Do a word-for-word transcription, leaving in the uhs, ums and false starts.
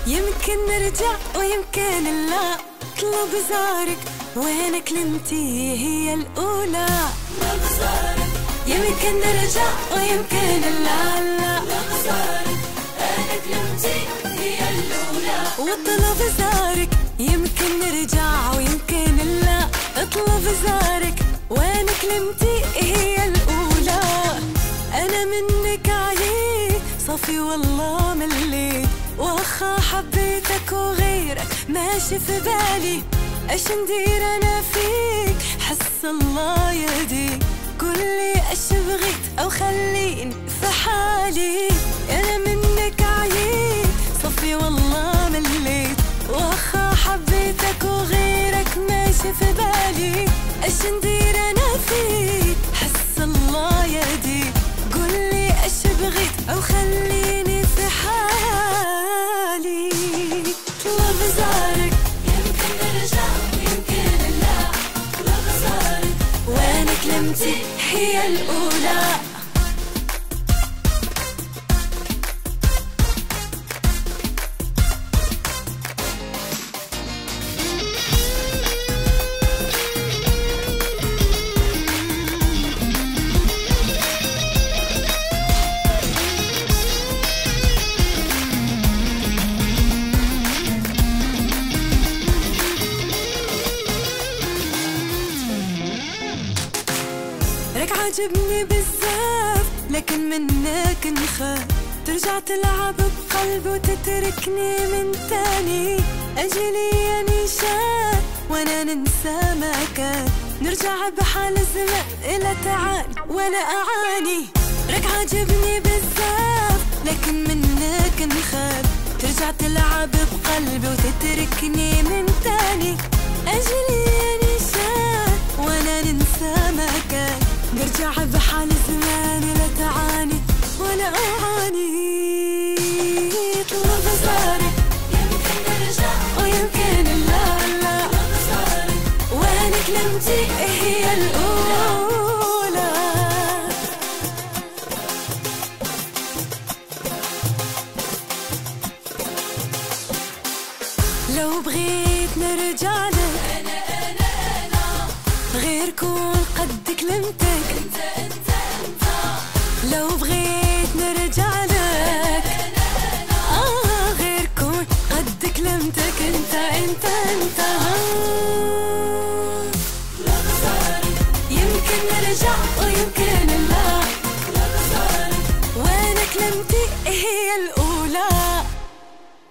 يمكن نرجع ويمكن لا. اطلب زارك وين كلمتي هي الأولى. اطلب زارك يمكن نرجع ويمكن لا لا. اطلب زارك أنا كلمتي هي الأولى. واطلب زارك يمكن نرجع ويمكن لا. اطلب زارك وين كلمتي هي الأولى. أنا منك عييت صافي والله مليت، واخا حبيتك وغيرك ماشي في بالي. اش ندير انا فيك حس الله يهديك. قولي اش بغيت او خليني في حالي. انا منك عييت صافي والله مليت، واخا حبيتك وغيرك ماشي في بالي. اش ندير انا فيك حس الله يهديك. قولي اش بغيت او خليني في حالي. اطلب زارك يمكن نرجع ويمكن لا. اطلب زارك وين كلمتي هي الأولى. لك عجبني بزاف لكن منك نخاف. ترجع تلعب بقلب وتتركني من تاني. أجلي يا نيشان وانا ننسى ما كان. نرجع بحال الزمان إلا تعاني ولا أعاني. لك عجبني بزاف لكن منك نخاف. ترجع تلعب بقلبي وتتركني من تاني. أجلي يا نيشان وانا ننسى ما كان. نرجع بحال زمان لا تعاني ولا أعاني. اطلب زارك يمكن نرجع ويمكن لا لا. اطلب زارك وين كلمتي هي الأولى. لو بغيت نرجع لك أنا أنا أنا غير كون قد كلمتك. انت انت انت لو بغيت نرجع لك أنا أنا آه غير كون قد كلمتك. انت انت انت اطلب زارك يمكن نرجع ويمكن لا. اطلب زارك وين كلمتي هي الأولى.